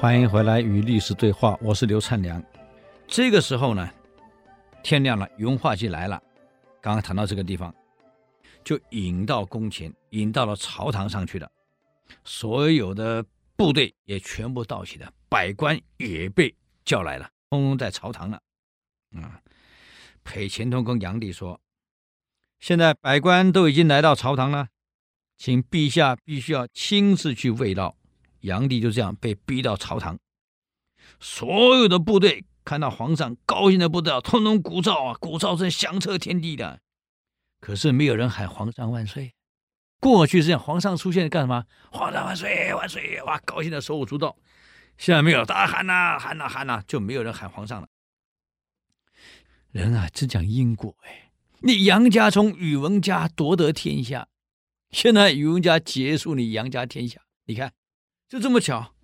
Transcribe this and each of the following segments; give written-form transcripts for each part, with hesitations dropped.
欢迎回来与历史对话，我是刘灿良。这个时候呢，天亮了，宇文化及来了，刚刚谈到这个地方，就引到宫前，引到了朝堂上去了。所有的部队也全部到齐了，百官也被叫来了，通通在朝堂了。裴虔通跟炀帝说，现在百官都已经来到朝堂了，请陛下必须要亲自去慰劳。炀帝就这样被逼到朝堂，所有的部队看到皇上高兴的不得了，通通鼓噪啊，鼓噪声响彻天地的。可是没有人喊皇上万岁。过去是这样，皇上出现干什么？皇上万岁万岁，哇，高兴的手舞足蹈。现在没有，大家喊啊喊啊喊啊，就没有人喊皇上了。人啊，真讲因果哎！你杨家从宇文家夺得天下，现在宇文家结束你杨家天下，你看就这么巧。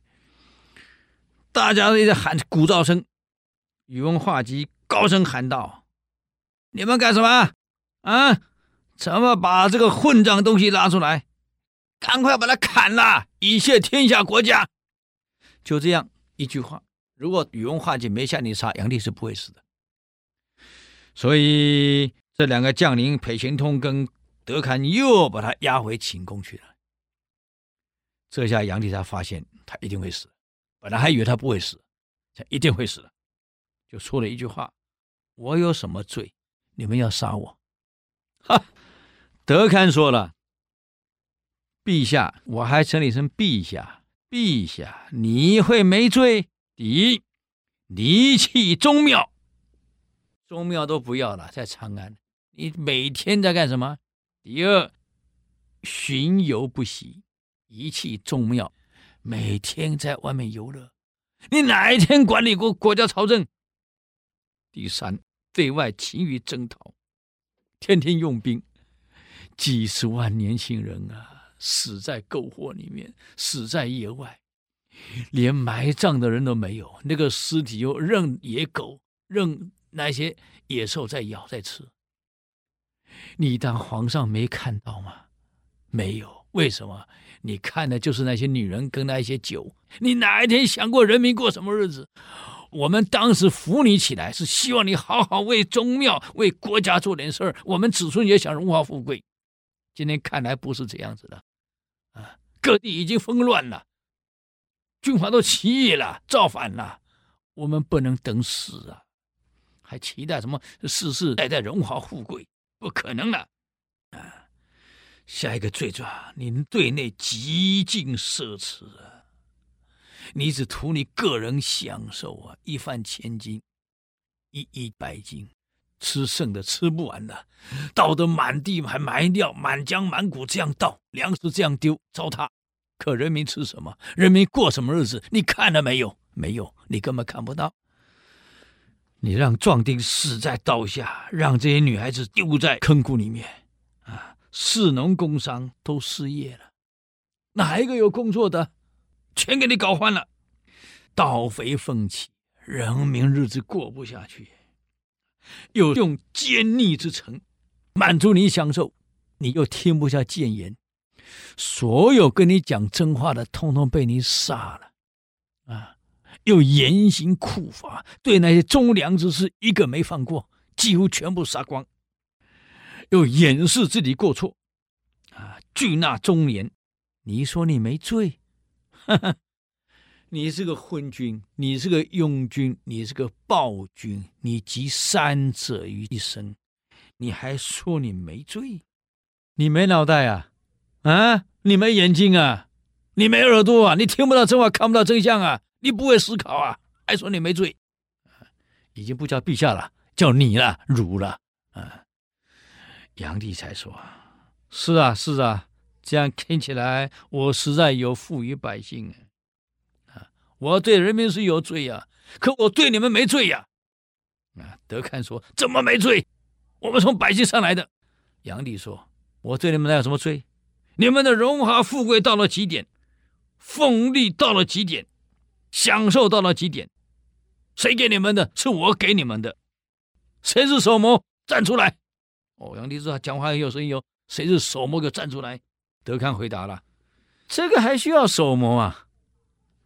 大家都在喊鼓噪声，宇文化及高声喊道：“你们干什么啊？怎么把这个混账东西拉出来？赶快把他砍了，以谢天下国家！”就这样一句话，如果宇文化及没下你杀，炀帝是不会死的。所以这两个将领裴虔通跟德堪又把他押回寝宫去了。这下炀帝才发现他一定会死，本来还以为他不会死，他一定会死了，就说了一句话：“我有什么罪，你们要杀我？”哈，德堪说了：“陛下，我还称你声陛下，陛下，你会没罪？第一，离弃宗庙。宗庙都不要了，在长安，你每天在干什么？第二，巡游不息，遗弃宗庙，每天在外面游乐，你哪一天管理过国家朝政？第三，对外勤于征讨，天天用兵，几十万年轻人啊，死在篝火里面，死在野外，连埋葬的人都没有，那个尸体又任野狗，任那些野兽在咬在吃。你当皇上没看到吗？没有。为什么？你看的就是那些女人跟那些酒，你哪一天想过人民过什么日子？我们当时扶你起来，是希望你好好为宗庙为国家做点事儿，我们子孙也想荣华富贵。今天看来不是这样子的啊！各地已经纷乱了，军阀都起义了，造反了，我们不能等死啊！还期待什么世世代代荣华富贵？不可能了啊！下一个罪状，你对内极尽奢侈啊！你只图你个人享受啊，一饭千金，一亿百金，吃剩的吃不完的，倒得满地还埋掉，满江满谷这样倒，粮食这样丢，糟蹋。可人民吃什么？人民过什么日子？你看了没有？没有，你根本看不到。你让壮丁死在刀下，让这些女孩子丢在坑谷里面啊！士农工商都失业了，哪一个有工作的？全给你搞坏了，盗匪奋起，人民日子过不下去，又用奸逆之诚满足你享受，你又听不下谏言，所有跟你讲真话的通通被你杀了啊！又严刑酷法，对那些忠良之士一个没放过，几乎全部杀光，又掩饰自己过错啊，拒纳忠言。你说你没罪？哈哈，你是个昏君，你是个庸君，你是个暴君，你集三者于一身，你还说你没罪？你没脑袋啊？啊，你没眼睛啊？你没耳朵啊？你听不到真话，看不到真相啊？你不会思考啊？还说你没罪？已经不叫陛下了，叫你了，汝了啊！炀帝才说：“是啊，是啊，这样听起来，我实在有负于百姓啊！我对人民是有罪呀，可我对你们没罪呀！”德堪说：“怎么没罪？我们从百姓上来的。”炀帝说：“我对你们有什么罪？你们的荣华富贵到了极点，凤利到了极点，享受到了极点，谁给你们的？是我给你们的。谁是首谋？站出来！”炀帝说讲话很有声音，谁是首谋？给站出来！德堪回答了：“这个还需要首谋啊？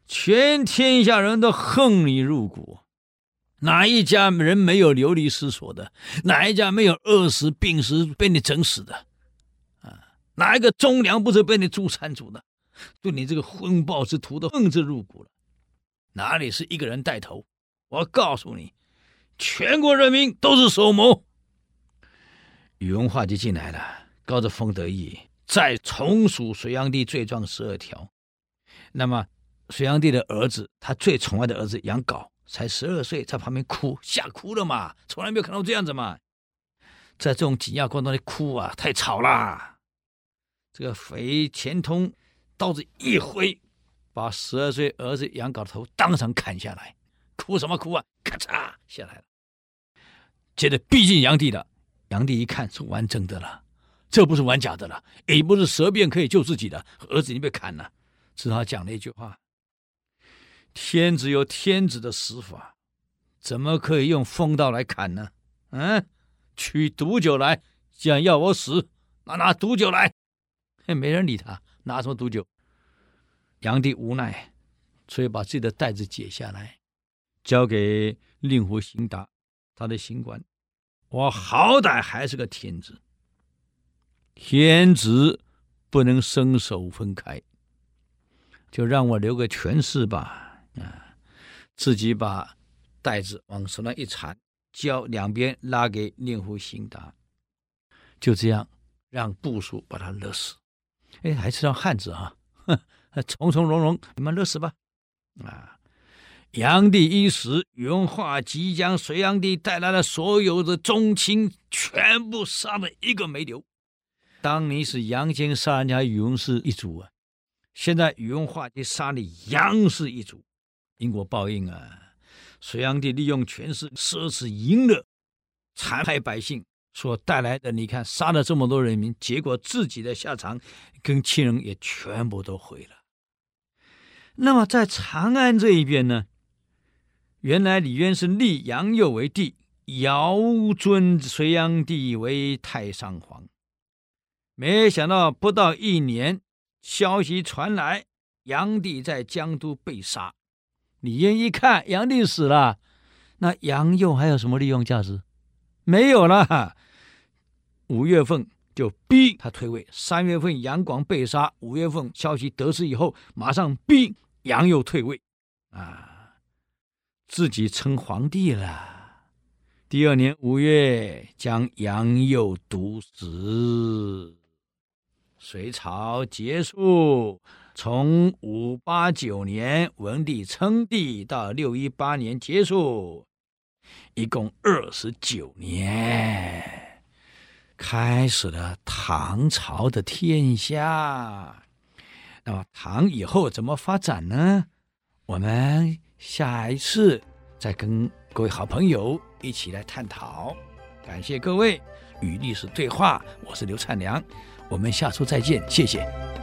全天下人都恨你入骨。哪一家人没有流离失所的？哪一家没有饿死病死被你整死的？哪一个忠良不是被你诛三族的？对你这个昏暴之徒都恨之入骨了。哪里是一个人带头？我告诉你，全国人民都是首谋。宇文化及进来了，高着封德义，再重属隋炀帝罪状12条。那么隋炀帝的儿子，他最宠爱的儿子杨镐才12岁，在旁边哭，吓哭了嘛，从来没有看到这样子嘛。在这种紧要过程中哭啊，太吵啦。这个肥钱通刀子一挥，把12岁儿子杨镐的头当场砍下来。哭什么哭啊？咔嚓下来了。接着逼近炀帝了，炀帝一看是玩真的了，这不是玩假的了，也不是蛇变可以救自己的，儿子已经被砍了。只好讲了一句话：天子有天子的死法，怎么可以用锋刀来砍呢？取毒酒来，既然要我死，拿毒酒来。没人理他，拿什么毒酒？炀帝无奈，所以把自己的带子解下来，交给令狐辛达，他的行官。我好歹还是个天子，天子不能伸手分开，就让我留个权势吧。自己把带子往手上一缠，交两边拉给令狐辛达，就这样让部属把他勒死。还是让汉子啊，从从容容，你们勒死吧。炀帝一死，宇文化及将隋炀帝带来的所有的宗亲全部杀了一个没留。当年是杨坚杀人家宇文氏一族啊，现在宇文化及杀了杨氏一族，因果报应啊！隋炀帝利用权势奢侈淫乐，残害百姓所带来的，你看杀了这么多人民，结果自己的下场跟亲人也全部都毁了。那么在长安这一边呢，原来李渊是立杨佑为帝，遥尊隋炀帝为太上皇。没想到不到1年，消息传来，炀帝在江都被杀。李渊一看炀帝死了，那杨佑还有什么利用价值？没有了。5月份就逼他退位，3月份杨广被杀，5月份消息得知以后，马上逼杨佑退位自己称皇帝了。第2年5月，将杨佑毒死。隋朝结束，从589年文帝称帝到618年结束，一共29年，开始了唐朝的天下。那么唐以后怎么发展呢？我们下一次再跟各位好朋友一起来探讨。感谢各位与历史对话，我是刘灿良，我们下次再见，谢谢。